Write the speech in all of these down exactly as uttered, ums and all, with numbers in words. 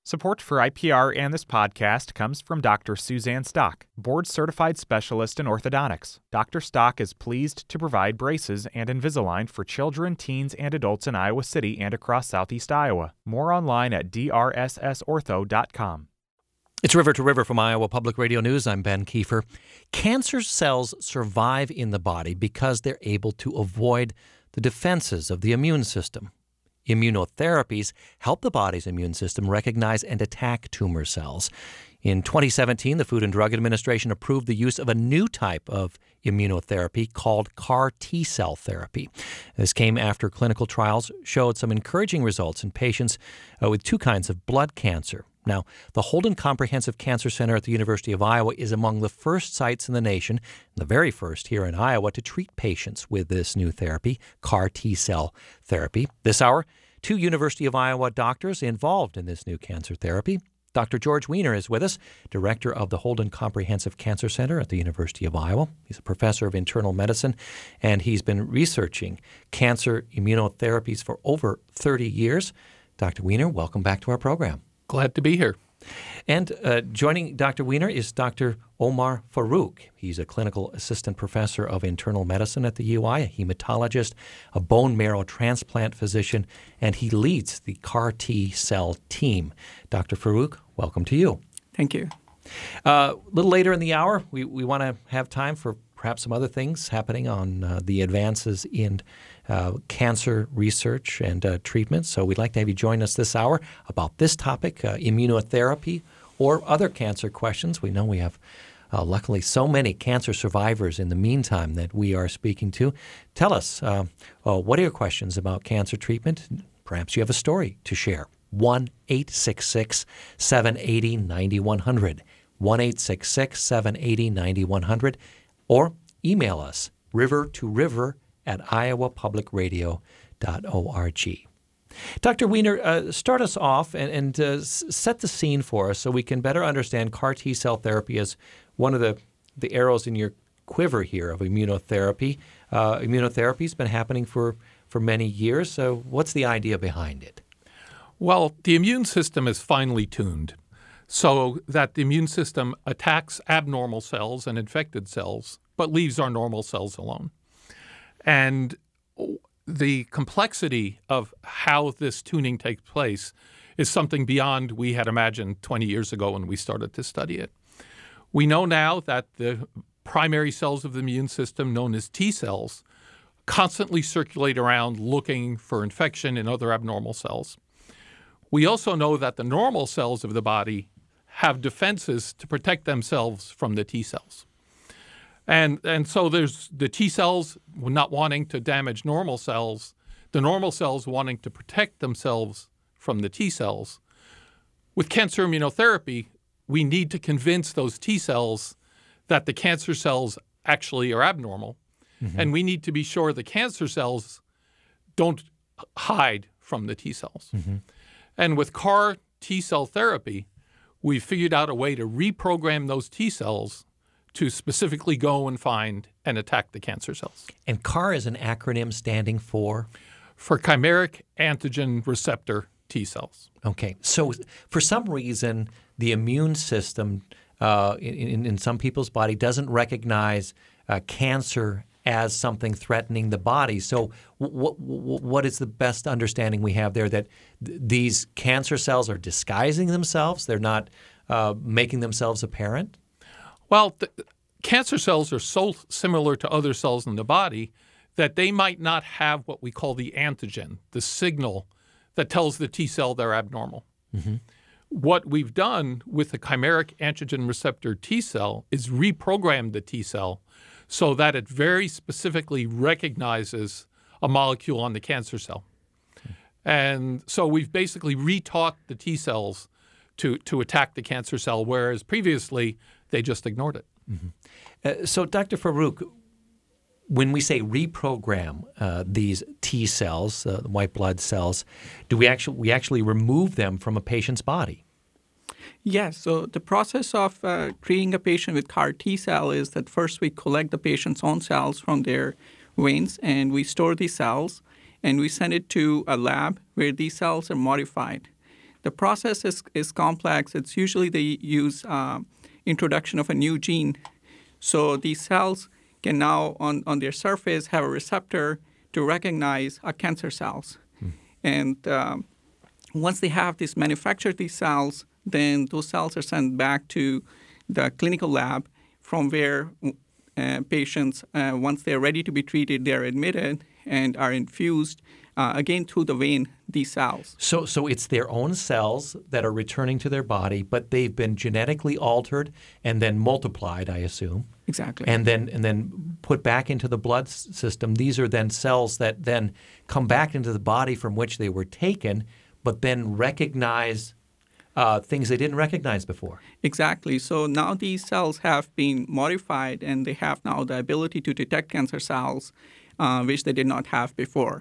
Support for I P R and this podcast comes from Doctor Suzanne Stock, board-certified specialist in orthodontics. Doctor Stock is pleased to provide braces and Invisalign for children, teens, and adults in Iowa City and across southeast Iowa. More online at d r s s ortho dot com. It's River to River from Iowa Public Radio News. I'm Ben Kiefer. Cancer cells survive in the body because they're able to avoid the defenses of the immune system. Immunotherapies help the body's immune system recognize and attack tumor cells. In twenty seventeen, the Food and Drug Administration approved the use of a new type of immunotherapy called C A R T-cell therapy. This came after clinical trials showed some encouraging results in patients uh, with two kinds of blood cancer. Now, the Holden Comprehensive Cancer Center at the University of Iowa is among the first sites in the nation, the very first here in Iowa, to treat patients with this new therapy, C A R T-cell therapy. This hour, two University of Iowa doctors involved in this new cancer therapy. Doctor George Weiner is with us, director of the Holden Comprehensive Cancer Center at the University of Iowa. He's a professor of internal medicine, and he's been researching cancer immunotherapies for over thirty years. Doctor Weiner, welcome back to our program. Glad to be here. And uh, joining Doctor Weiner is Doctor Omar Farouk. He's a clinical assistant professor of internal medicine at the U I, a hematologist, a bone marrow transplant physician, and he leads the C A R T-cell team. Doctor Farouk, welcome to you. Thank you. Uh, a little later in the hour, we, we want to have time for perhaps some other things happening on uh, the advances in uh, cancer research and uh, treatment. So we'd like to have you join us this hour about this topic, uh, immunotherapy, or other cancer questions. We know we have, uh, luckily, so many cancer survivors in the meantime that we are speaking to. Tell us, uh, uh, what are your questions about cancer treatment? Perhaps you have a story to share. one eight six six, seven eight zero, nine one zero zero. one eight six six, seven eight zero, nine one zero zero. Or email us, river to river at iowa public radio dot org. Doctor Weiner, uh, start us off and, and uh, set the scene for us so we can better understand C A R T-cell therapy as one of the, the arrows in your quiver here of immunotherapy. Uh, immunotherapy has been happening for, for many years. So what's the idea behind it? Well, the immune system is finely tuned so that the immune system attacks abnormal cells and infected cells, but leaves our normal cells alone. And the complexity of how this tuning takes place is something beyond we had imagined twenty years ago when we started to study it. We know now that the primary cells of the immune system, known as T cells, constantly circulate around looking for infection in other abnormal cells. We also know that the normal cells of the body have defenses to protect themselves from the T cells. And and so there's the T cells not wanting to damage normal cells, the normal cells wanting to protect themselves from the T cells. With cancer immunotherapy, we need to convince those T cells that the cancer cells actually are abnormal, mm-hmm. and we need to be sure the cancer cells don't hide from the T cells. Mm-hmm. And with C A R T-cell therapy, we figured out a way to reprogram those T cells to specifically go and find and attack the cancer cells. And C A R is an acronym standing for? For chimeric antigen receptor T cells. Okay. So for some reason, the immune system uh, in, in some people's body doesn't recognize uh, cancer as something threatening the body. So what what is the best understanding we have there, that th- these cancer cells are disguising themselves? They're not uh, making themselves apparent? Well, the, cancer cells are so similar to other cells in the body that they might not have what we call the antigen, the signal that tells the T cell they're abnormal. Mm-hmm. What we've done with the chimeric antigen receptor T cell is reprogram the T cell so that it very specifically recognizes a molecule on the cancer cell. Okay. And so we've basically retaught the T cells to, to attack the cancer cell, whereas previously they just ignored it. Mm-hmm. Uh, so, Doctor Farouk, when we say reprogram uh, these T cells, uh, the white blood cells, do we actually we actually remove them from a patient's body? Yes. So the process of uh, treating a patient with C A R T-cell is that first we collect the patient's own cells from their veins, and we store these cells, and we send it to a lab where these cells are modified. The process is, is complex. It's usually they use uh, introduction of a new gene. So these cells can now, on, on their surface, have a receptor to recognize a cancer cells. Hmm. And um, once they have this manufactured these cells, then those cells are sent back to the clinical lab from where uh, patients, uh, once they're ready to be treated, they're admitted and are infused, uh, again, through the vein, these cells. So so it's their own cells that are returning to their body, but they've been genetically altered and then multiplied, I assume. Exactly. And then and then put back into the blood s- system. These are then cells that then come back into the body from which they were taken, but then recognize uh, things they didn't recognize before. Exactly. So now these cells have been modified, and they have now the ability to detect cancer cells, uh, which they did not have before.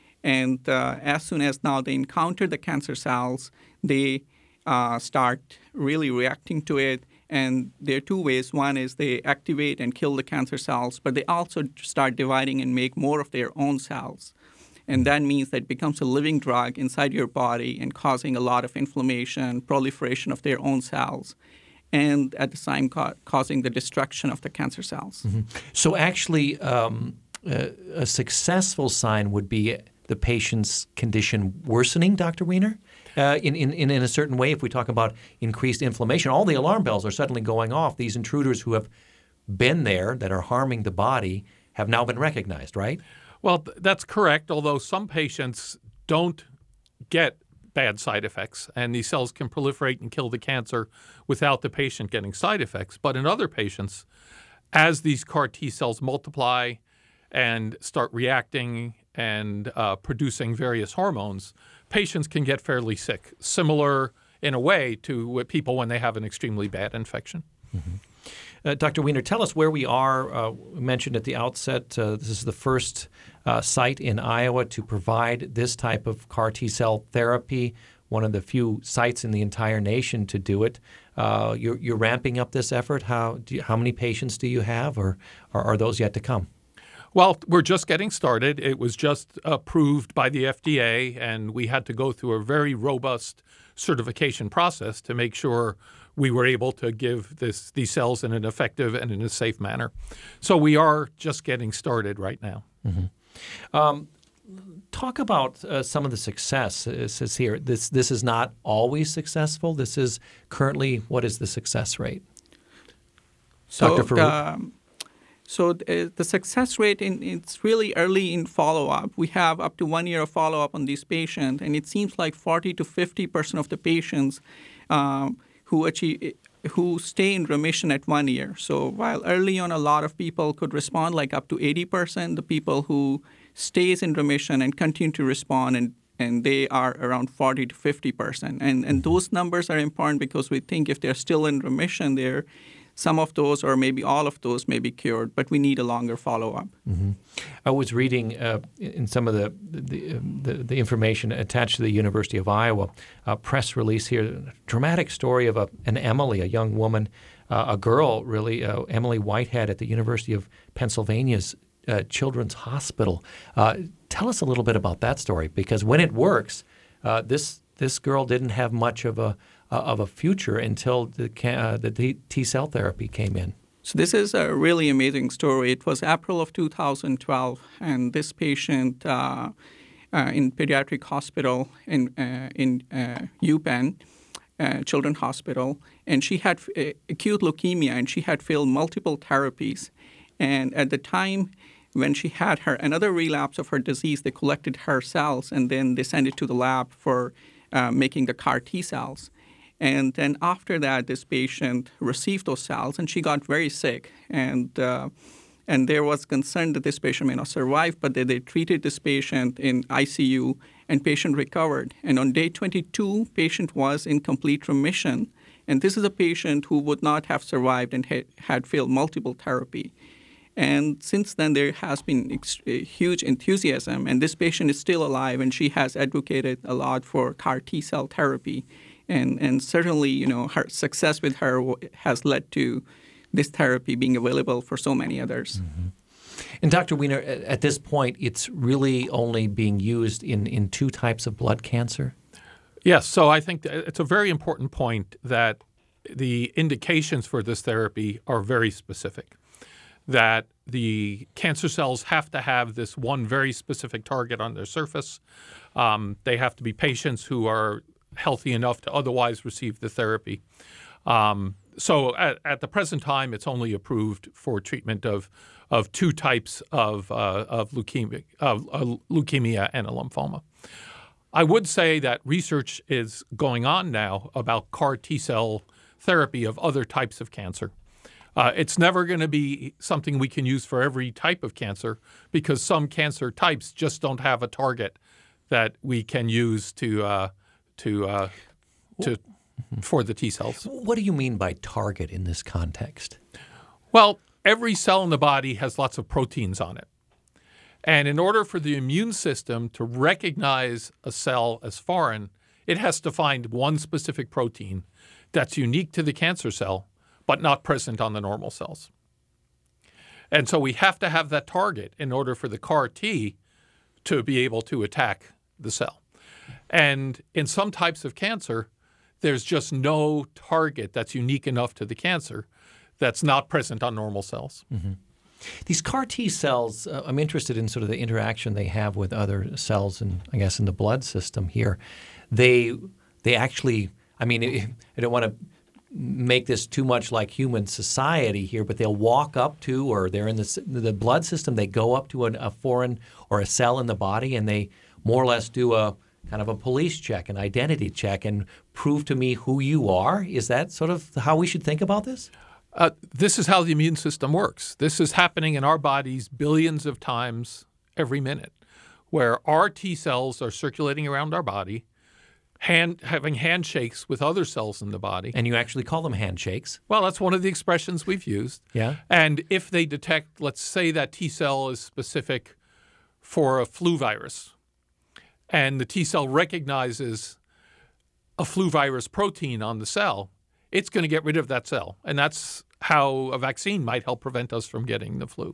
And uh, as soon as now they encounter the cancer cells, they uh, start really reacting to it. And there are two ways. One is they activate and kill the cancer cells, but they also start dividing and make more of their own cells. And that means that it becomes a living drug inside your body and causing a lot of inflammation, proliferation of their own cells, and at the same ca- causing the destruction of the cancer cells. Mm-hmm. So actually, um, uh, a successful sign would be the patient's condition worsening, Doctor Weiner? Uh, in, in, in a certain way, if we talk about increased inflammation, all the alarm bells are suddenly going off. These intruders who have been there that are harming the body have now been recognized, right? Well, th- that's correct, although some patients don't get bad side effects, and these cells can proliferate and kill the cancer without the patient getting side effects. But in other patients, as these C A R T cells multiply and start reacting and uh, producing various hormones, patients can get fairly sick, similar in a way to people when they have an extremely bad infection. Mm-hmm. Uh, Doctor Weiner, tell us where we are. Uh, we mentioned at the outset, uh, this is the first uh, site in Iowa to provide this type of C A R T-cell therapy, one of the few sites in the entire nation to do it. Uh, you're, you're ramping up this effort. How do you, how many patients do you have, or, or are those yet to come? Well, we're just getting started. It was just approved by the F D A, and we had to go through a very robust certification process to make sure we were able to give this, these cells in an effective and in a safe manner. So we are just getting started right now. Mm-hmm. Um, talk about uh, some of the success. It says here, this, this is not always successful. This is currently, what is the success rate? So Doctor Farooq? The, so the, the success rate, in, it's really early in follow-up. We have up to one year of follow-up on these patients, and it seems like forty to fifty percent of the patients um, who achieve, who stay in remission at one year. So while early on a lot of people could respond, like up to eighty percent, the people who stays in remission and continue to respond, and, and they are around forty to fifty percent. And, and those numbers are important because we think if they're still in remission, they're some of those or maybe all of those may be cured, but we need a longer follow-up. Mm-hmm. I was reading uh, in some of the the, the the information attached to the University of Iowa, a press release here, a dramatic story of a, an Emily, a young woman, uh, a girl really, uh, Emily Whitehead at the University of Pennsylvania's uh, Children's Hospital. Uh, tell us a little bit about that story, because when it works, uh, this this girl didn't have much of a uh, of a future until the uh, the T-cell therapy came in. So this is a really amazing story. It was April of two thousand twelve, and this patient uh, uh, in pediatric hospital in uh, in uh, UPenn uh, Children's Hospital, and she had uh, acute leukemia, and she had failed multiple therapies. And at the time when she had her another relapse of her disease, they collected her cells, and then they sent it to the lab for uh, making the C A R T cells. And then after that, this patient received those cells, and she got very sick. And uh, and there was concern that this patient may not survive, but they, they treated this patient in I C U, and patient recovered. And on day twenty-two, patient was in complete remission. And this is a patient who would not have survived and had, had failed multiple therapy. And since then, there has been ex- huge enthusiasm, and this patient is still alive, and she has advocated a lot for C A R T-cell therapy. And, and certainly, you know, her success with her has led to this therapy being available for so many others. Mm-hmm. And Doctor Weiner, at this point, it's really only being used in, in two types of blood cancer? Yes, so I think it's a very important point that the indications for this therapy are very specific, that the cancer cells have to have this one very specific target on their surface. Um, they have to be patients who are healthy enough to otherwise receive the therapy. Um, so at, at the present time, it's only approved for treatment of of two types of uh, of leukemia, of uh, leukemia and a lymphoma. I would say that research is going on now about C A R T-cell therapy of other types of cancer. Uh, it's never going to be something we can use for every type of cancer because some cancer types just don't have a target that we can use to uh, to uh, to for the T cells. What do you mean by target in this context? Well, every cell in the body has lots of proteins on it. And in order for the immune system to recognize a cell as foreign, it has to find one specific protein that's unique to the cancer cell, but not present on the normal cells. And so we have to have that target in order for the C A R T to be able to attack the cell. And in some types of cancer, there's just no target that's unique enough to the cancer that's not present on normal cells. Mm-hmm. These C A R T cells, uh, I'm interested in sort of the interaction they have with other cells and I guess in the blood system here. They they actually, I mean, I don't want to make this too much like human society here, but they'll walk up to, or they're in the, the blood system, they go up to an, a foreign or a cell in the body and they more or less do a kind of a police check, an identity check, and prove to me who you are. Is that sort of how we should think about this? Uh, this is how the immune system works. This is happening in our bodies billions of times every minute, where our T cells are circulating around our body, hand, having handshakes with other cells in the body. And you actually call them handshakes. Well, that's one of the expressions we've used. Yeah. And if they detect, let's say that T cell is specific for a flu virus, and the T cell recognizes a flu virus protein on the cell, it's going to get rid of that cell. And that's how a vaccine might help prevent us from getting the flu.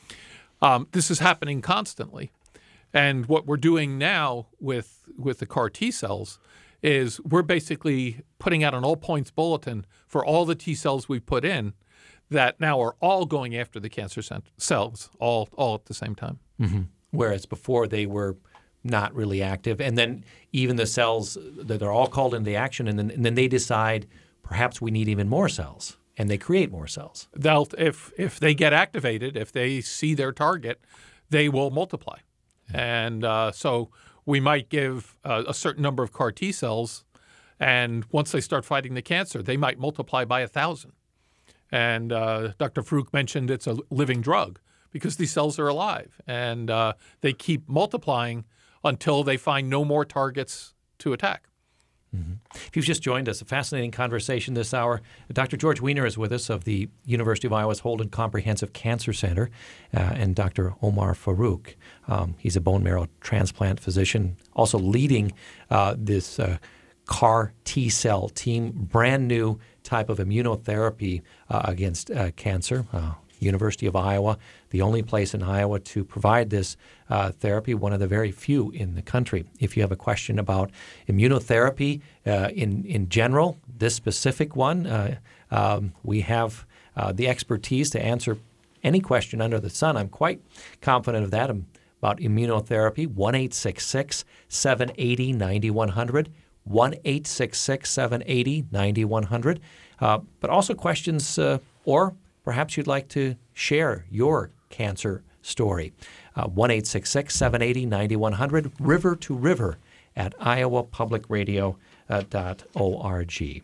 Um, this is happening constantly. And what we're doing now with, with the C A R T cells is we're basically putting out an all points bulletin for all the T cells we put in that now are all going after the cancer cells all, all at the same time. Mm-hmm. Whereas before they were not really active. And then even the cells, they're all called into action, and then, and then they decide perhaps we need even more cells, and they create more cells. They'll, if, if they get activated, if they see their target, they will multiply. Yeah. And uh, so we might give uh, a certain number of C A R T cells, and once they start fighting the cancer, they might multiply by a thousand. And uh, Doctor Farooq mentioned it's a living drug because these cells are alive, and uh, they keep multiplying until they find no more targets to attack. Mm-hmm. If you've just joined us, a fascinating conversation this hour. Doctor George Weiner is with us of the University of Iowa's Holden Comprehensive Cancer Center, uh, and Doctor Omar Farooq. Um, he's a bone marrow transplant physician, also leading uh, this uh, C A R T-cell team, brand new type of immunotherapy uh, against uh, cancer. Uh, University of Iowa, the only place in Iowa to provide this uh, therapy, one of the very few in the country. If you have a question about immunotherapy uh, in, in general, this specific one, uh, um, we have uh, the expertise to answer any question under the sun. I'm quite confident of that about immunotherapy. one eight six six, seven eight zero, nine one zero zero, one eight six six, seven eight zero, nine one zero zero. Uh, but also questions uh, or perhaps you'd like to share your cancer story. Uh, one eight six six, seven eight zero, nine one zero zero, river to river at iowa public radio dot org.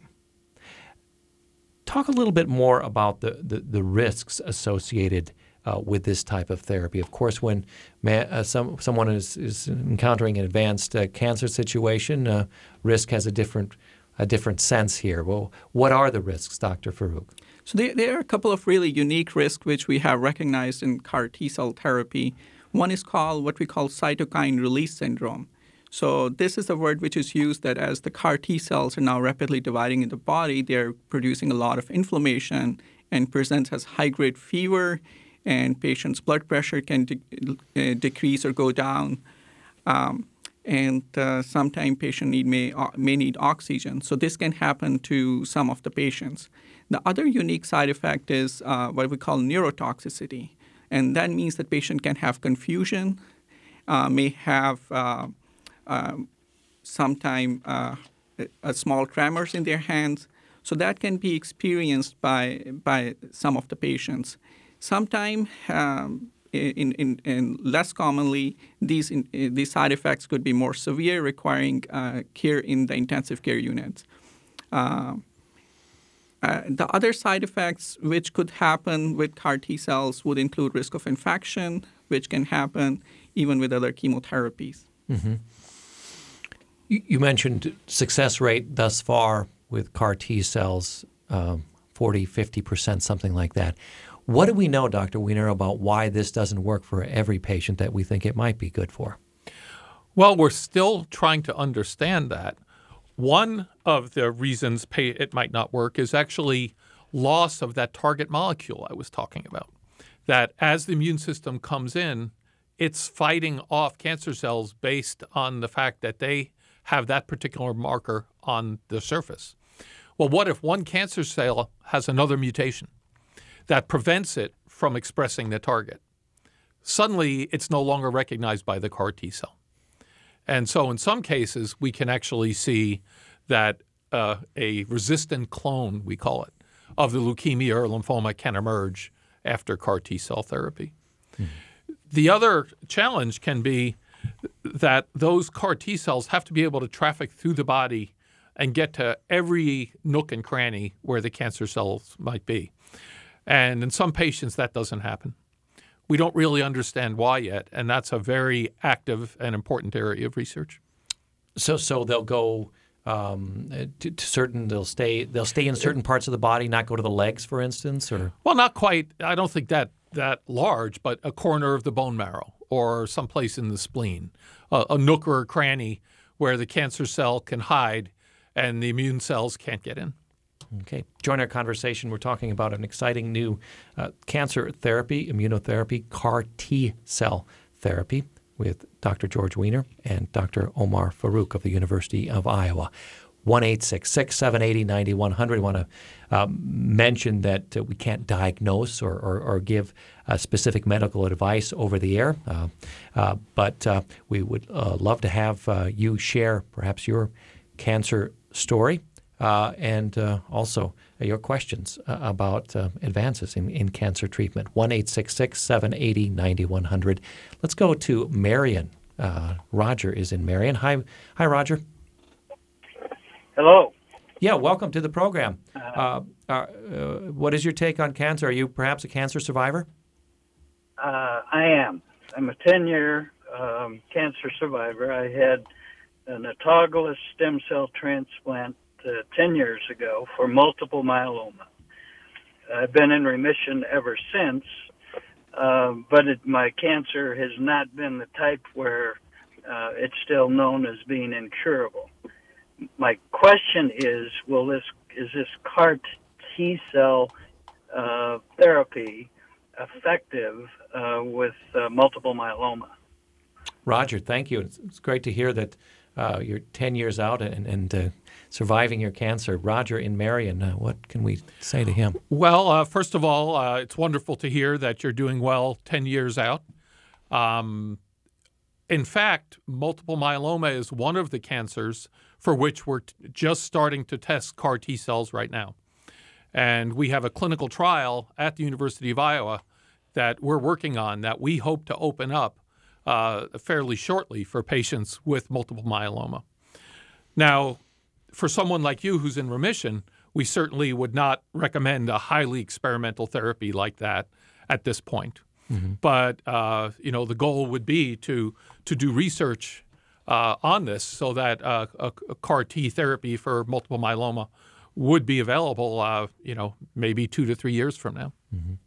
Talk a little bit more about the, the, the risks associated uh, with this type of therapy. Of course, when ma- uh, some, someone is, is encountering an advanced uh, cancer situation, uh, risk has a different, a different sense here. Well, what are the risks, Doctor Farooq? So there, there are a couple of really unique risks which we have recognized in C A R T-cell therapy. One is called what we call cytokine release syndrome. So this is a word which is used that as the C A R T-cells are now rapidly dividing in the body, they're producing a lot of inflammation and presents as high-grade fever, and patients' blood pressure can de- uh, decrease or go down. Um, and uh, sometimes patient need may uh, may need oxygen. So this can happen to some of the patients. The other unique side effect is uh, what we call neurotoxicity, and that means that patient can have confusion, uh, may have uh, uh, sometime uh, a small tremors in their hands. So that can be experienced by by some of the patients. Sometimes, um, in, in, in less commonly, these in, uh, these side effects could be more severe, requiring uh, care in the intensive care units. Uh, uh, the other side effects which could happen with C A R T cells would include risk of infection, which can happen even with other chemotherapies. Mm-hmm. You, you mentioned success rate thus far with C A R T cells, um, forty, fifty percent, something like that. What do we know, Doctor Weiner, about why this doesn't work for every patient that we think it might be good for? Well, we're still trying to understand that. One of the reasons it might not work is actually loss of that target molecule I was talking about. That as the immune system comes in, it's fighting off cancer cells based on the fact that they have that particular marker on the surface. Well, what if one cancer cell has another mutation that prevents it from expressing the target? Suddenly, it's no longer recognized by the C A R T cell. And so in some cases, we can actually see that uh, a resistant clone, we call it, of the leukemia or lymphoma can emerge after C A R T cell therapy. Mm-hmm. The other challenge can be that those C A R T cells have to be able to traffic through the body and get to every nook and cranny where the cancer cells might be. And in some patients, that doesn't happen. We don't really understand why yet, and that's a very active and important area of research. So, so they'll go um, to, to certain. They'll stay. They'll stay in certain parts of the body, not go to the legs, for instance, or well, not quite. I don't think that that large, but a corner of the bone marrow or someplace in the spleen, a, a nook or a cranny where the cancer cell can hide and the immune cells can't get in. Okay. Join our conversation. We're talking about an exciting new uh, cancer therapy, immunotherapy, C A R T cell therapy with Doctor George Weiner and Doctor Omar Farouk of the University of Iowa. one eight six six, seven eight zero, nine one zero zero. I want to um, mention that uh, we can't diagnose or, or, or give uh, specific medical advice over the air, uh, uh, but uh, we would uh, love to have uh, you share perhaps your cancer story. Uh, and uh, also uh, your questions uh, about uh, advances in, in cancer treatment. one eight six six, seven eight zero, nine one zero zero. Let's go to Marion. Uh, Roger is in Marion. Hi, hi, Roger. Hello. Yeah, welcome to the program. Uh, uh, uh, what is your take on cancer? Are you perhaps a cancer survivor? Uh, I am. I'm a ten-year um, cancer survivor. I had an autologous stem cell transplant Uh, ten years ago for multiple myeloma. I've been in remission ever since, uh, but it, my cancer has not been the type where uh, it's still known as being incurable. My question is, will this is this C A R T cell uh, therapy effective uh, with uh, multiple myeloma? Roger, thank you. It's, it's great to hear that uh, you're ten years out and, and uh, surviving your cancer. Roger in Marion, uh, what can we say to him? Well, uh, first of all, uh, it's wonderful to hear that you're doing well ten years out. Um, in fact, multiple myeloma is one of the cancers for which we're t- just starting to test C A R T cells right now. And we have a clinical trial at the University of Iowa that we're working on that we hope to open up uh, fairly shortly for patients with multiple myeloma. Now, for someone like you who's in remission, we certainly would not recommend a highly experimental therapy like that at this point. Mm-hmm. But uh, you know, the goal would be to to do research uh, on this so that uh, a, a C A R T therapy for multiple myeloma would be available. Uh, you know, maybe two to three years from now. Mm-hmm.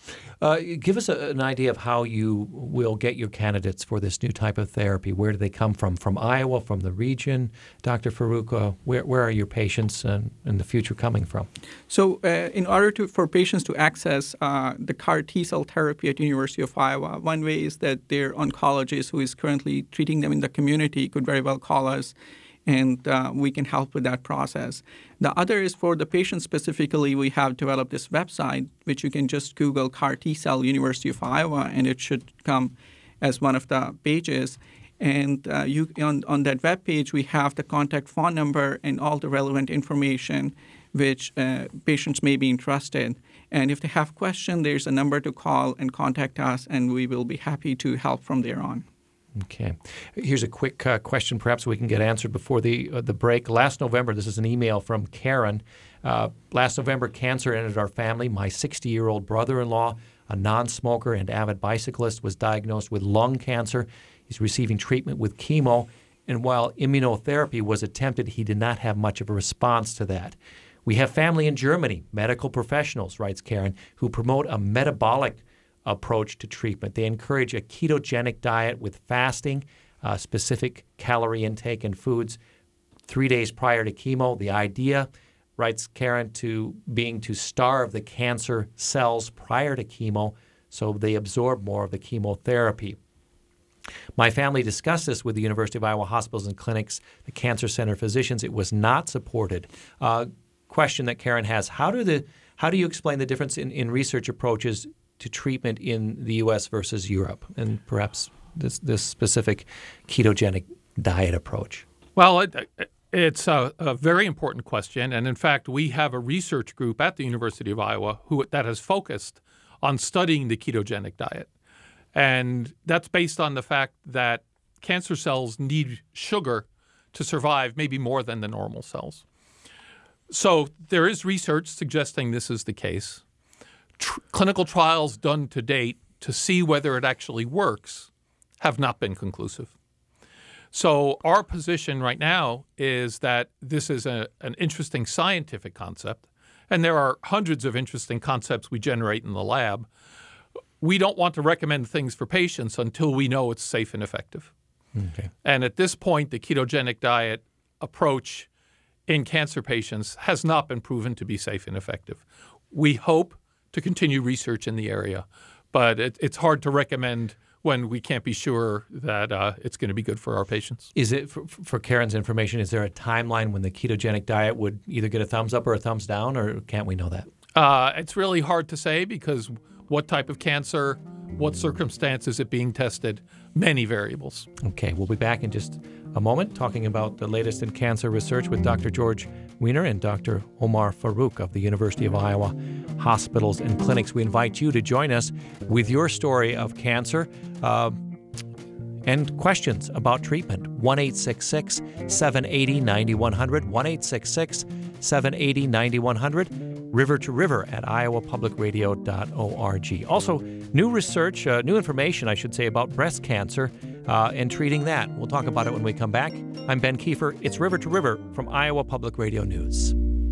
Uh, give us a, an idea of how you will get your candidates for this new type of therapy. Where do they come from? From Iowa, from the region? Doctor Farooq, uh, where, where are your patients and in the future coming from? So uh, in order to, for patients to access uh, the C A R T-cell therapy at University of Iowa, one way is that their oncologist who is currently treating them in the community could very well call us, and uh, we can help with that process. The other is for the patient specifically, we have developed this website, which you can just Google C A R T-cell University of Iowa, and it should come as one of the pages. And uh, you on, on that web page, we have the contact phone number and all the relevant information which uh, patients may be interested. And if they have questions, there's a number to call and contact us, and we will be happy to help from there on. Okay. Here's a quick uh, question perhaps we can get answered before the uh, the break. Last November, this is an email from Karen. Uh, last November, cancer entered our family. My sixty-year-old brother-in-law, a non-smoker and avid bicyclist, was diagnosed with lung cancer. He's receiving treatment with chemo, and while immunotherapy was attempted, he did not have much of a response to that. We have family in Germany, medical professionals, writes Karen, who promote a metabolic approach to treatment. They encourage a ketogenic diet with fasting, uh, specific calorie intake and foods three days prior to chemo. The idea, writes Karen, to being to starve the cancer cells prior to chemo so they absorb more of the chemotherapy. My family discussed this with the University of Iowa hospitals and clinics, the cancer center physicians. It was not supported. Uh, question that Karen has, how do the how do you explain the difference in, in research approaches to treatment in the U S versus Europe, and perhaps this, this specific ketogenic diet approach? Well, it, it's a, a very important question. And in fact, we have a research group at the University of Iowa who that has focused on studying the ketogenic diet. And that's based on the fact that cancer cells need sugar to survive maybe more than the normal cells. So there is research suggesting this is the case. Tr- clinical trials done to date to see whether it actually works have not been conclusive. So our position right now is that this is a, an interesting scientific concept, and there are hundreds of interesting concepts we generate in the lab. We don't want to recommend things for patients until we know it's safe and effective. Okay. And at this point, the ketogenic diet approach in cancer patients has not been proven to be safe and effective. We hope to continue research in the area, but it, it's hard to recommend when we can't be sure that uh, it's going to be good for our patients. Is it, for, for Karen's information, is there a timeline when the ketogenic diet would either get a thumbs up or a thumbs down, or can't we know that? Uh, it's really hard to say because what type of cancer, what circumstances it being tested, many variables. Okay, we'll be back in just a moment talking about the latest in cancer research with Doctor George Weiner and Doctor Omar Farooq of the University of Iowa Hospitals and Clinics. We invite you to join us with your story of cancer uh, and questions about treatment. one eight six six, seven eight zero, nine one zero zero, one eight six six, seven eight zero, nine one zero zero, river to river at iowa public radio dot org. Also, new research, uh, new information, I should say, about breast cancer uh, and treating that. We'll talk about it when we come back. I'm Ben Kiefer. It's River to River from Iowa Public Radio News.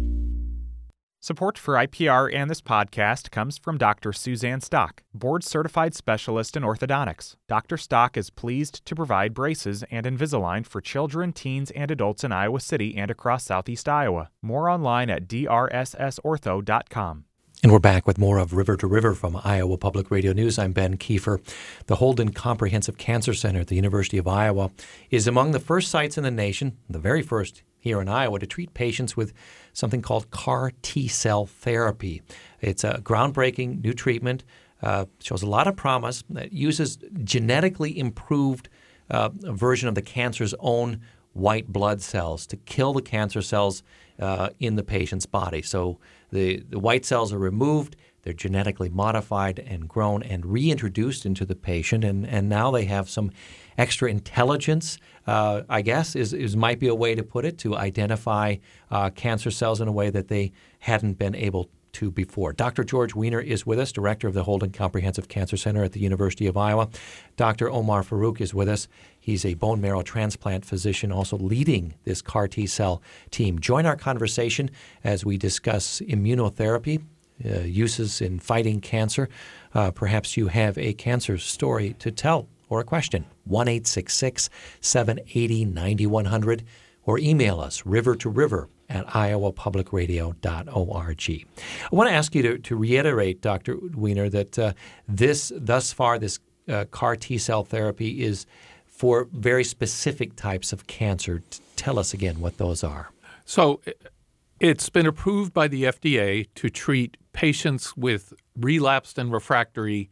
Support for I P R and this podcast comes from Doctor Suzanne Stock, board-certified specialist in orthodontics. Doctor Stock is pleased to provide braces and Invisalign for children, teens, and adults in Iowa City and across Southeast Iowa. More online at d r s s ortho dot com. And we're back with more of River to River from Iowa Public Radio News. I'm Ben Kiefer. The Holden Comprehensive Cancer Center at the University of Iowa is among the first sites in the nation, the very first here in Iowa, to treat patients with something called C A R T-cell therapy. It's a groundbreaking new treatment, uh, shows a lot of promise. It uses genetically improved uh, version of the cancer's own white blood cells to kill the cancer cells uh, in the patient's body. So the, the white cells are removed, they're genetically modified and grown and reintroduced into the patient, and, and now they have some extra intelligence, uh, I guess, is, is might be a way to put it, to identify uh, cancer cells in a way that they hadn't been able to before. Doctor George Weiner is with us, director of the Holden Comprehensive Cancer Center at the University of Iowa. Doctor Omar Farooq is with us. He's a bone marrow transplant physician, also leading this C A R T-cell team. Join our conversation as we discuss immunotherapy, uh, uses in fighting cancer. Uh, perhaps you have a cancer story to tell or a question. one eight six six, seven eight zero, nine one zero zero or email us river to river at iowa public radio dot org. I want to ask you to, to reiterate, Doctor Weiner, that uh, this thus far this uh, C A R T-cell therapy is for very specific types of cancer. Tell us again what those are. So it's been approved by the F D A to treat patients with relapsed and refractory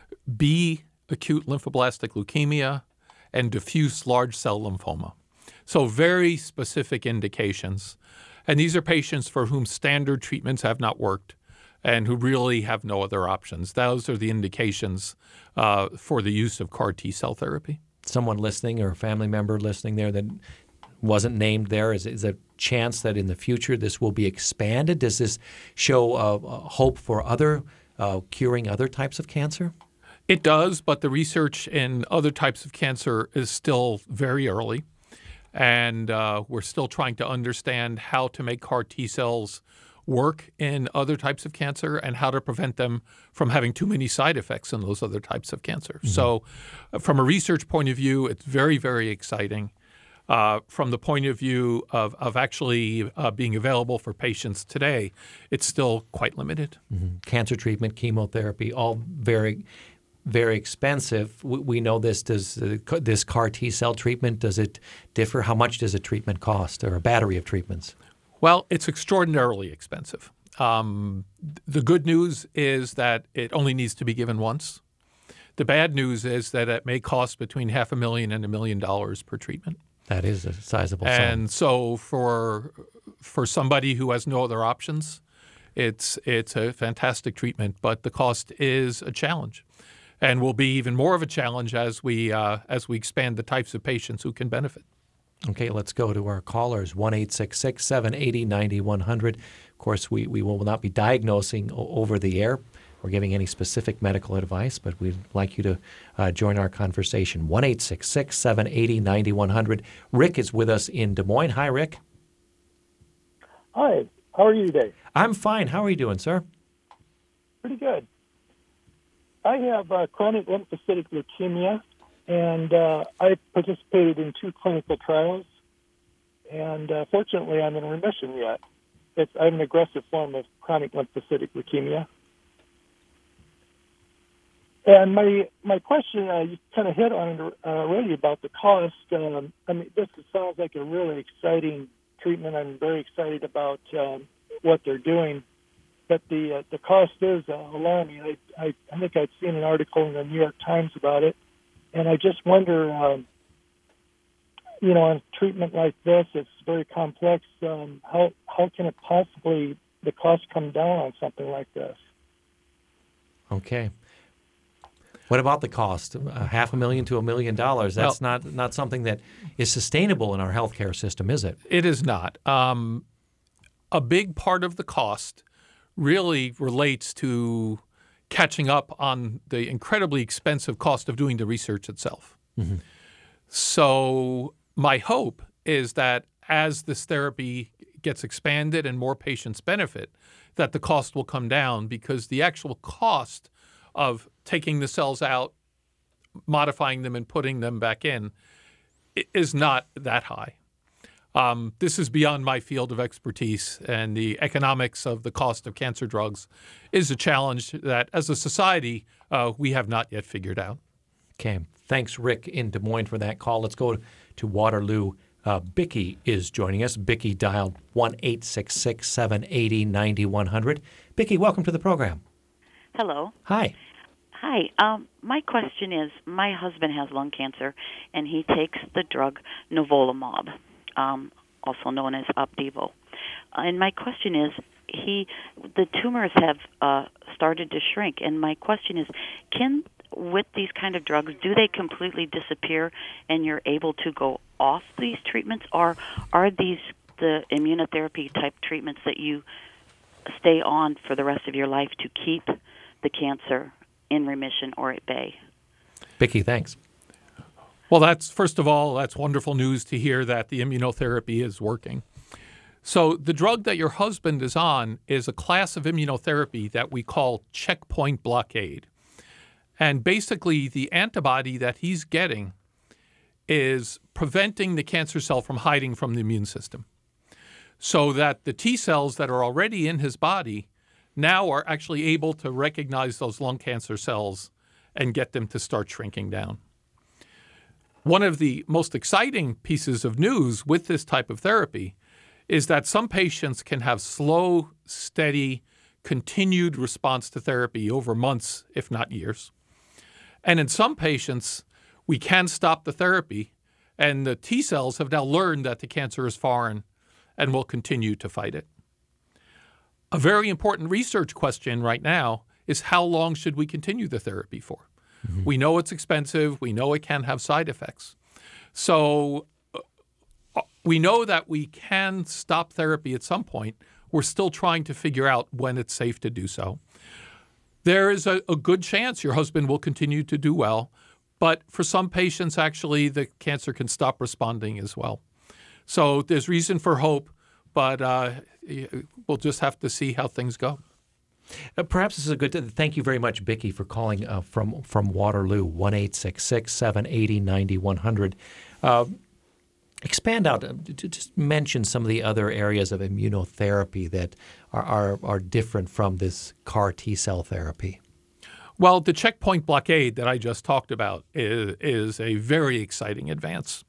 B acute lymphoblastic leukemia and diffuse large cell lymphoma. So very specific indications. And these are patients for whom standard treatments have not worked and who really have no other options. Those are the indications uh, for the use of C A R T-cell therapy. Someone listening or a family member listening there that wasn't named there, is, is a chance that in the future this will be expanded? Does this show uh, hope for other uh, curing other types of cancer? It does, but the research in other types of cancer is still very early. And uh, we're still trying to understand how to make C A R T-cells work in other types of cancer and how to prevent them from having too many side effects in those other types of cancer. Mm-hmm. So uh, from a research point of view, it's very, very exciting. Uh, from the point of view of, of actually uh, being available for patients today, it's still quite limited. Mm-hmm. Cancer treatment, chemotherapy, all very very expensive. We, we know this. Does uh, this C A R T-cell treatment, does it differ? How much does a treatment cost, or a battery of treatments? Well, it's extraordinarily expensive. Um, the good news is that it only needs to be given once. The bad news is that it may cost between half a million and a million dollars per treatment. That is a sizable sum. And so for for somebody who has no other options, it's it's a fantastic treatment, but the cost is a challenge. And will be even more of a challenge as we uh, as we expand the types of patients who can benefit. Okay, let's go to our callers, one eight six six, seven eight zero, nine one zero zero. Of course, we, we will not be diagnosing o- over the air or giving any specific medical advice, but we'd like you to uh, join our conversation, one eight six six, seven eight zero, nine one zero zero. Rick is with us in Des Moines. Hi, Rick. Hi, how are you today? I'm fine. How are you doing, sir? Pretty good. I have uh, chronic lymphocytic leukemia, and uh, I participated in two clinical trials, and uh, fortunately I'm in remission yet. It's, I have an aggressive form of chronic lymphocytic leukemia. And my my question, uh, you kind of hit on it uh, already about the cost. Um, I mean, this sounds like a really exciting treatment. I'm very excited about um, what they're doing. But the uh, the cost is uh, alarming. I, I I think I'd seen an article in the New York Times about it, and I just wonder, um, you know, on a treatment like this, it's very complex. Um, how how can it possibly the cost come down on something like this? Okay. What about the cost? Uh, half a million to a million dollars. That's well, not not something that is sustainable in our healthcare system, is it? It is not. Um, a big part of the cost really relates to catching up on the incredibly expensive cost of doing the research itself. Mm-hmm. So my hope is that as this therapy gets expanded and more patients benefit, that the cost will come down, because the actual cost of taking the cells out, modifying them, and putting them back in is not that high. Um, this is beyond my field of expertise, and the economics of the cost of cancer drugs is a challenge that, as a society, uh, we have not yet figured out. Okay. Thanks, Rick, in Des Moines, for that call. Let's go to Waterloo. Uh, Bicky is joining us. Bicky dialed one eight six six, seven eight zero, nine one zero zero. Bicky, welcome to the program. Hello. Hi. Hi. Um, my question is, my husband has lung cancer, and he takes the drug nivolumab, um, also known as Opdivo. And my question is, he the tumors have uh, started to shrink, and my question is, can with these kind of drugs, do they completely disappear and you're able to go off these treatments, or are these the immunotherapy type treatments that you stay on for the rest of your life to keep the cancer in remission or at bay? Bicky, thanks. Well, that's first of all, that's wonderful news to hear that the immunotherapy is working. So the drug that your husband is on is a class of immunotherapy that we call checkpoint blockade. And basically, the antibody that he's getting is preventing the cancer cell from hiding from the immune system, so that the T cells that are already in his body now are actually able to recognize those lung cancer cells and get them to start shrinking down. One of the most exciting pieces of news with this type of therapy is that some patients can have slow, steady, continued response to therapy over months, if not years. And in some patients, we can stop the therapy, and the T cells have now learned that the cancer is foreign and will continue to fight it. A very important research question right now is how long should we continue the therapy for? Mm-hmm. We know it's expensive. We know it can have side effects. So uh, we know that we can stop therapy at some point. We're still trying to figure out when it's safe to do so. There is a, a good chance your husband will continue to do well, but for some patients, actually, the cancer can stop responding as well. So there's reason for hope, but uh, we'll just have to see how things go. Uh, perhaps this is a good – thank you very much, Bicky, for calling uh, from from Waterloo, one eight six six, seven eight zero, nine one zero zero. Uh, expand out, uh, to just mention some of the other areas of immunotherapy that are, are, are different from this C A R T-cell therapy. Well, the checkpoint blockade that I just talked about is, is a very exciting advance.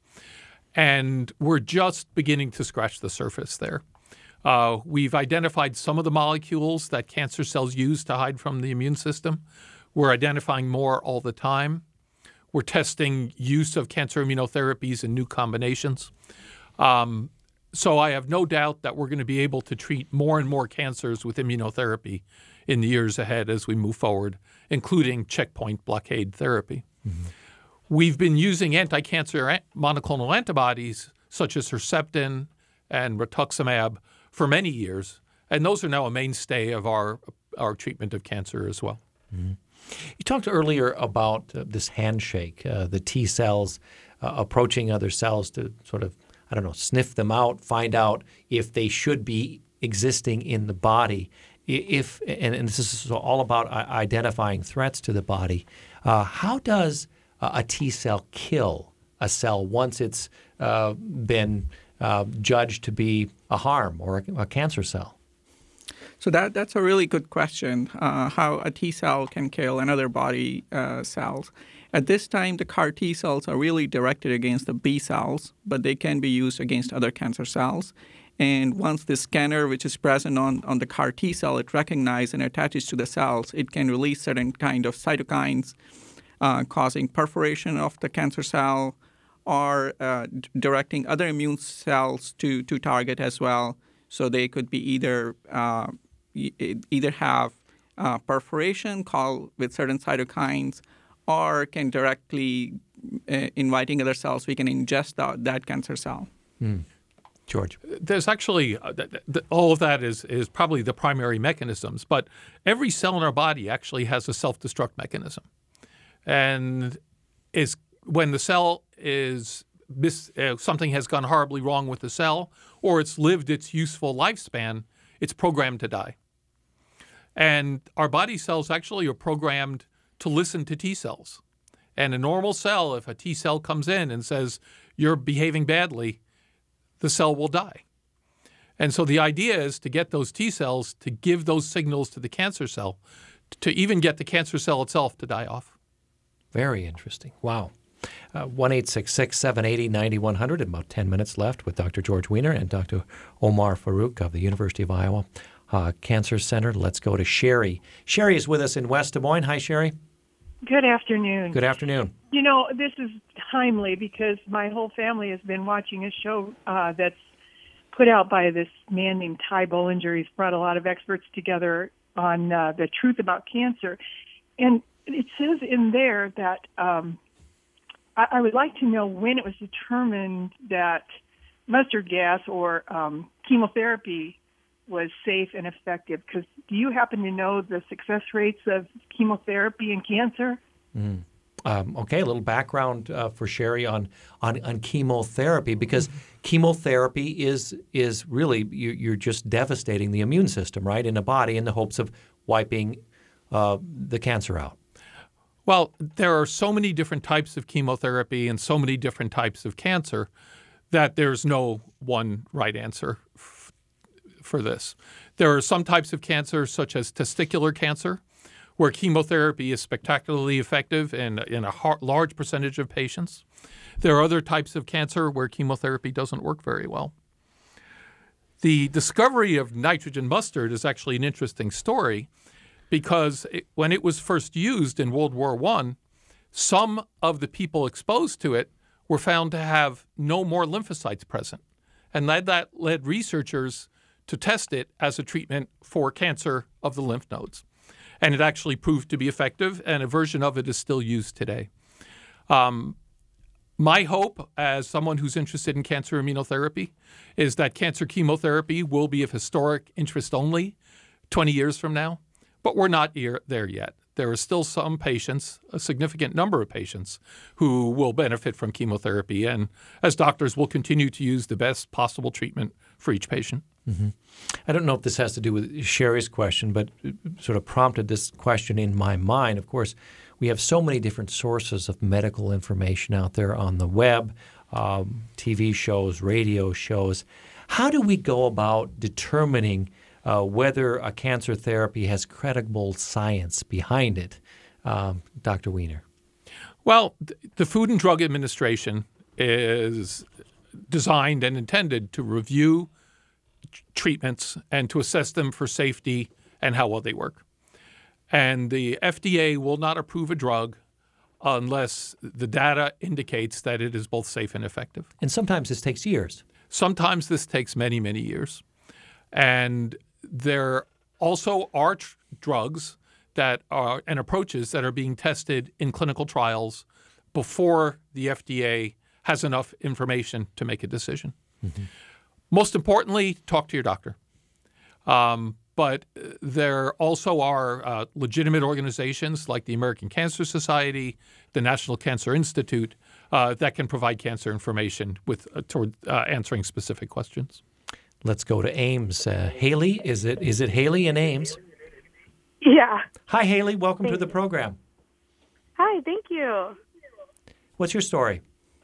And we're just beginning to scratch the surface there. Uh, we've identified some of the molecules that cancer cells use to hide from the immune system. We're identifying more all the time. We're testing use of cancer immunotherapies in new combinations. Um, so I have no doubt that we're going to be able to treat more and more cancers with immunotherapy in the years ahead as we move forward, including checkpoint blockade therapy. Mm-hmm. We've been using anti-cancer monoclonal antibodies such as Herceptin and rituximab for many years, and those are now a mainstay of our, our treatment of cancer as well. Mm-hmm. You talked earlier about uh, this handshake, uh, the T cells uh, approaching other cells to sort of, I don't know, sniff them out, find out if they should be existing in the body. If and, and this is all about identifying threats to the body. Uh, how does uh, a T cell kill a cell once it's uh, been uh, judged to be a harm or a, a cancer cell? So that that's a really good question, uh, how a T cell can kill another body uh, cells. At this time, the C A R T cells are really directed against the B cells, but they can be used against other cancer cells. And once the scanner, which is present on, on the C A R T cell, it recognizes and attaches to the cells, it can release certain kind of cytokines uh, causing perforation of the cancer cell or uh, d- directing other immune cells to, to target as well. So they could be either uh, either have uh, perforation called with certain cytokines, or can directly uh, inviting other cells, we can ingest that, that cancer cell. Mm. George. There's actually uh, th- th- all of that is is probably the primary mechanisms, but every cell in our body actually has a self-destruct mechanism, and is when the cell is mis- uh, something has gone horribly wrong with the cell, or it's lived its useful lifespan, it's programmed to die. And our body cells actually are programmed to listen to T cells. And a normal cell, if a T cell comes in and says, you're behaving badly, the cell will die. And so the idea is to get those T cells to give those signals to the cancer cell, to even get the cancer cell itself to die off. Very interesting. Wow. Uh, one eight six six, seven eight zero, nine one zero zero, about ten minutes left with Doctor George Weiner and Doctor Omar Farouk of the University of Iowa uh, Cancer Center. Let's go to Sherry. Sherry is with us in West Des Moines. Hi, Sherry. Good afternoon. Good afternoon. You know, this is timely because my whole family has been watching a show uh, that's put out by this man named Ty Bollinger. He's brought a lot of experts together on uh, the truth about cancer. And it says in there that um, I, I would like to know when it was determined that mustard gas or um, chemotherapy was safe and effective. Because do you happen to know the success rates of chemotherapy and cancer? Mm. Um, okay, a little background uh, for Sherry on, on, on chemotherapy, because chemotherapy is is really, you, you're just devastating the immune system, right, in the body in the hopes of wiping uh, the cancer out. Well, there are so many different types of chemotherapy and so many different types of cancer that there's no one right answer f- for this. There are some types of cancer, such as testicular cancer, where chemotherapy is spectacularly effective in, in a har- large percentage of patients. There are other types of cancer where chemotherapy doesn't work very well. The discovery of nitrogen mustard is actually an interesting story, because it, when it was first used in World War One, some of the people exposed to it were found to have no more lymphocytes present. And that, that led researchers to test it as a treatment for cancer of the lymph nodes. And it actually proved to be effective, and a version of it is still used today. Um, my hope, as someone who's interested in cancer immunotherapy, is that cancer chemotherapy will be of historic interest only twenty years from now. But we're not there yet. There are still some patients, a significant number of patients, who will benefit from chemotherapy. And as doctors, we'll continue to use the best possible treatment for each patient. Mm-hmm. I don't know if this has to do with Sherry's question, but it sort of prompted this question in my mind. Of course, we have so many different sources of medical information out there on the web, um, T V shows, radio shows. How do we go about determining Uh, whether a cancer therapy has credible science behind it? Um, Doctor Weiner. Well, th- the Food and Drug Administration is designed and intended to review t- treatments and to assess them for safety and how well they work. And the F D A will not approve a drug unless the data indicates that it is both safe and effective. And sometimes this takes years. Sometimes this takes many, many years. And there also are tr- drugs that are and approaches that are being tested in clinical trials before the F D A has enough information to make a decision. Mm-hmm. Most importantly, talk to your doctor. Um, but there also are uh, legitimate organizations like the American Cancer Society, the National Cancer Institute, uh, that can provide cancer information with uh, toward uh, answering specific questions. Let's go to Ames. Uh, Haley, is it is it Haley in Ames? Yeah. Hi, Haley. Welcome Thank to the program. Hi, thank you. What's your story?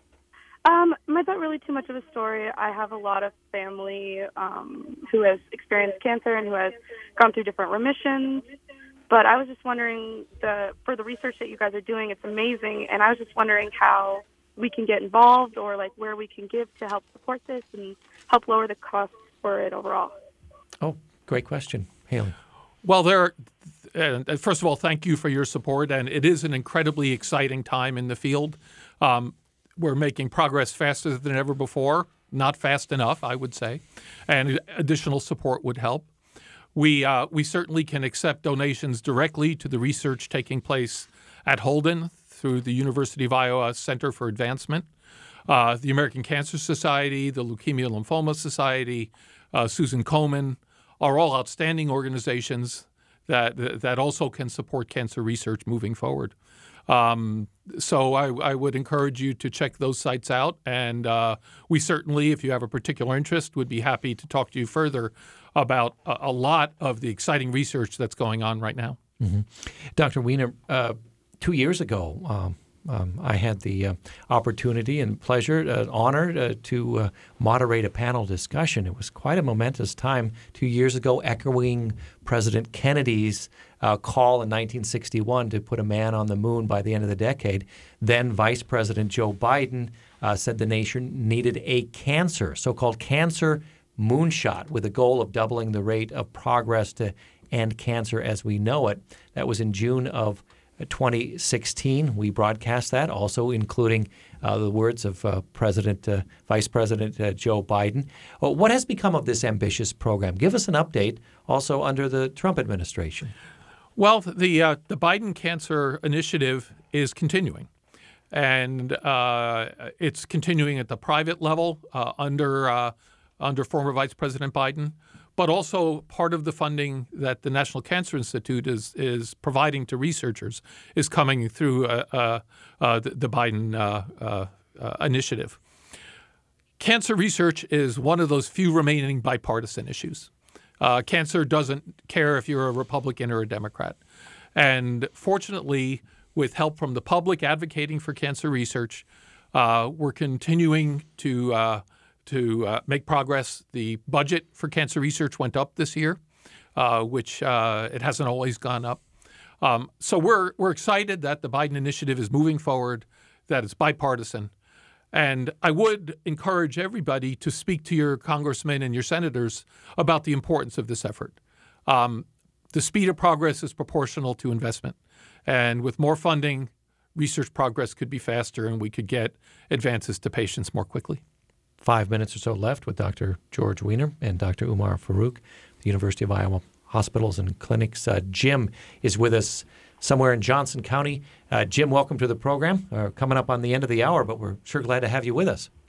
Um, mine's not really too much of a story. I have a lot of family um, who has experienced cancer and who has gone through different remissions. But I was just wondering, the for the research that you guys are doing, it's amazing. And I was just wondering how we can get involved, or like where we can give to help support this and help lower the costs for it overall. Oh, great question, Haley. Well, there. Uh, first of all, thank you for your support, and it is an incredibly exciting time in the field. Um, we're making progress faster than ever before, not fast enough, I would say, and additional support would help. We uh, we certainly can accept donations directly to the research taking place at Holden through the University of Iowa Center for Advancement, uh, the American Cancer Society, the Leukemia Lymphoma Society, uh, Susan Komen, are all outstanding organizations that that also can support cancer research moving forward. Um, so I, I would encourage you to check those sites out, and uh, we certainly, if you have a particular interest, would be happy to talk to you further about a, a lot of the exciting research that's going on right now. Mm-hmm. Doctor Weiner, uh, two years ago, um, um, I had the uh, opportunity and pleasure, uh, honor uh, to uh, moderate a panel discussion. It was quite a momentous time two years ago, echoing President Kennedy's uh, call in nineteen sixty-one to put a man on the moon by the end of the decade. Then Vice President Joe Biden uh, said the nation needed a cancer, so-called cancer moonshot, with a goal of doubling the rate of progress to end cancer as we know it. That was in June of twenty sixteen. We broadcast that, also including uh, the words of uh, President, uh, Vice President uh, Joe Biden. Well, what has become of this ambitious program? Give us an update also under the Trump administration. Well, the uh, the Biden Cancer Initiative is continuing, and uh, it's continuing at the private level uh, under uh, under former Vice President Biden, but also part of the funding that the National Cancer Institute is is providing to researchers is coming through uh, uh, uh, the, the Biden uh, uh, uh, initiative. Cancer research is one of those few remaining bipartisan issues. Uh, cancer doesn't care if you're a Republican or a Democrat. And fortunately, with help from the public advocating for cancer research, uh, we're continuing to uh, to uh, make progress. The budget for cancer research went up this year, uh, which uh, it hasn't always gone up. Um, so we're we're excited that the Biden initiative is moving forward, that it's bipartisan. And I would encourage everybody to speak to your congressmen and your senators about the importance of this effort. Um, the speed of progress is proportional to investment. And with more funding, research progress could be faster and we could get advances to patients more quickly. Five minutes or so left with Doctor George Weiner and Doctor Umar Farouk, the University of Iowa Hospitals and Clinics. Uh, Jim is with us somewhere in Johnson County. Uh, Jim, welcome to the program. Uh, coming up on the end of the hour, but we're sure glad to have you with us.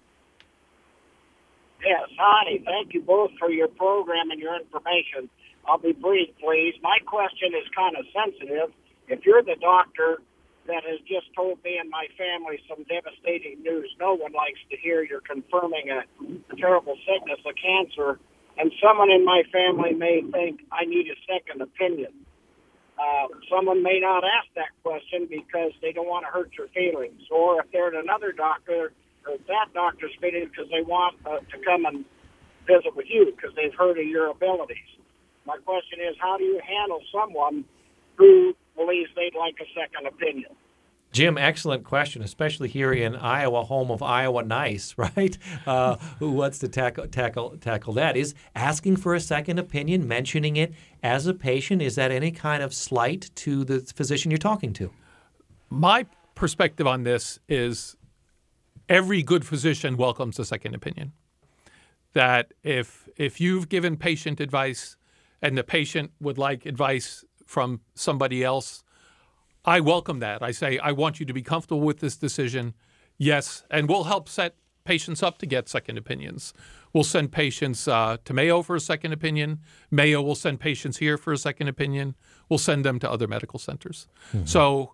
Yes, hi. Thank you both for your program and your information. I'll be brief, please. My question is kind of sensitive. If you're the doctor that has just told me and my family some devastating news, no one likes to hear you're confirming a, a terrible sickness, a cancer, and someone in my family may think I need a second opinion. Uh, someone may not ask that question because they don't want to hurt your feelings. Or if they're at another doctor, or that doctor's feeling because they want uh, to come and visit with you because they've heard of your abilities. My question is, how do you handle someone who believes they'd like a second opinion? Jim, excellent question, especially here in Iowa, home of Iowa Nice, right? Uh, who wants to tackle, tackle, tackle that? Is asking for a second opinion, mentioning it as a patient, is that any kind of slight to the physician you're talking to? My perspective on this is every good physician welcomes a second opinion. That if if you've given patient advice and the patient would like advice from somebody else, I welcome that. I say, I want you to be comfortable with this decision. Yes, and we'll help set patients up to get second opinions. We'll send patients uh, to Mayo for a second opinion. Mayo will send patients here for a second opinion. We'll send them to other medical centers. Mm-hmm. So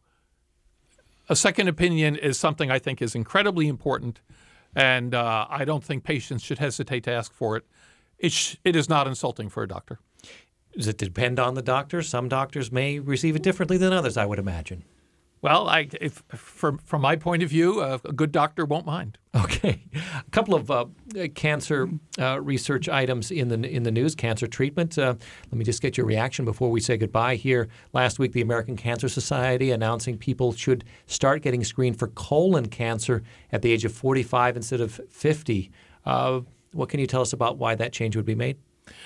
a second opinion is something I think is incredibly important, and uh, I don't think patients should hesitate to ask for it. It, sh- it is not insulting for a doctor. Does it depend on the doctor? Some doctors may receive it differently than others, I would imagine. Well, I, if, from, from my point of view, uh, a good doctor won't mind. Okay. A couple of uh, cancer uh, research items in the in the news, cancer treatment. Uh, let me just get your reaction before we say goodbye here. Last week, the American Cancer Society announcing people should start getting screened for colon cancer at the age of forty-five instead of fifty. Uh, what can you tell us about why that change would be made?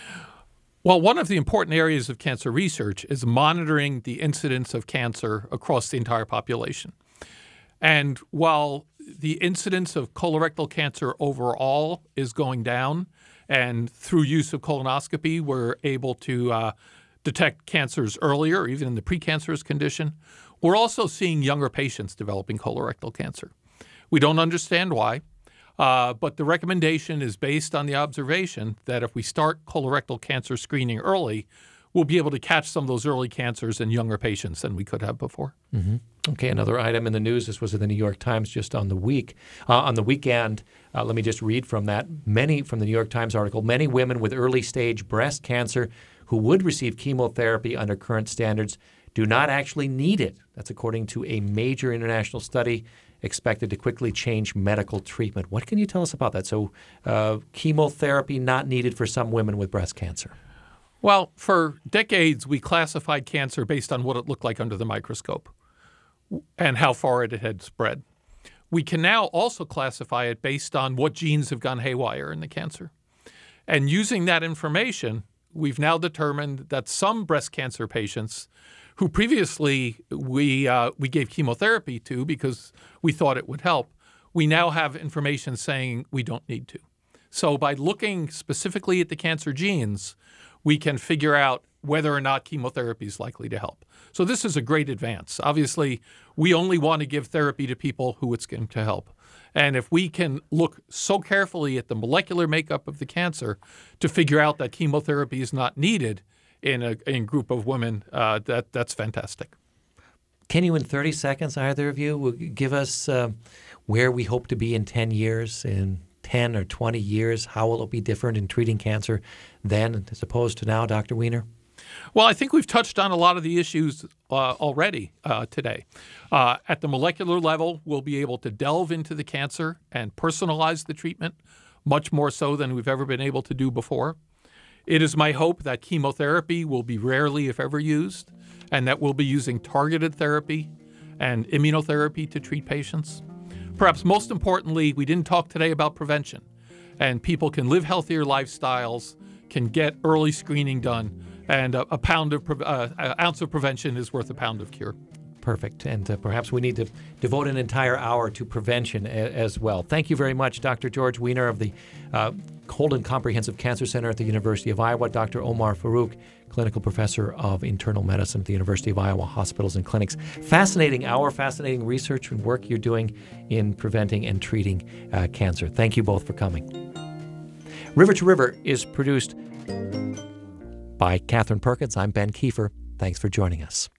Well, one of the important areas of cancer research is monitoring the incidence of cancer across the entire population. And while the incidence of colorectal cancer overall is going down, and through use of colonoscopy, we're able to uh, detect cancers earlier, even in the precancerous condition, we're also seeing younger patients developing colorectal cancer. We don't understand why. Uh, but the recommendation is based on the observation that if we start colorectal cancer screening early, we'll be able to catch some of those early cancers in younger patients than we could have before. Mm-hmm. Okay, another item in the news. This was in the New York Times just on the week. Uh, on the weekend, uh, let me just read from that. Many, from the New York Times article, many women with early-stage breast cancer who would receive chemotherapy under current standards do not actually need it. That's according to a major international study expected to quickly change medical treatment. What can you tell us about that? So uh, chemotherapy not needed for some women with breast cancer. Well, for decades, we classified cancer based on what it looked like under the microscope and how far it had spread. We can now also classify it based on what genes have gone haywire in the cancer. And using that information, we've now determined that some breast cancer patients who previously we uh, we gave chemotherapy to because we thought it would help, we now have information saying we don't need to. So by looking specifically at the cancer genes, we can figure out whether or not chemotherapy is likely to help. So this is a great advance. Obviously, we only want to give therapy to people who it's going to help. And if we can look so carefully at the molecular makeup of the cancer to figure out that chemotherapy is not needed in a, in a group of women, uh, that that's fantastic. Can you, in thirty seconds, either of you, give us uh, where we hope to be in ten years, in ten or twenty years? How will it be different in treating cancer then as opposed to now, Doctor Weiner? Well, I think we've touched on a lot of the issues uh, already uh, today. Uh, at the molecular level, we'll be able to delve into the cancer and personalize the treatment much more so than we've ever been able to do before. It is my hope that chemotherapy will be rarely, if ever, used, and that we'll be using targeted therapy and immunotherapy to treat patients. Perhaps most importantly, we didn't talk today about prevention, and people can live healthier lifestyles, can get early screening done, and a, a pound of pre- uh, an ounce of prevention is worth a pound of cure. Perfect. And uh, perhaps we need to devote an entire hour to prevention a- as well. Thank you very much, Doctor George Weiner of the uh, Holden Comprehensive Cancer Center at the University of Iowa, Doctor Omar Farouk, Clinical Professor of Internal Medicine at the University of Iowa Hospitals and Clinics. Fascinating hour, fascinating research and work you're doing in preventing and treating uh, cancer. Thank you both for coming. River to River is produced by Catherine Perkins. I'm Ben Kiefer. Thanks for joining us.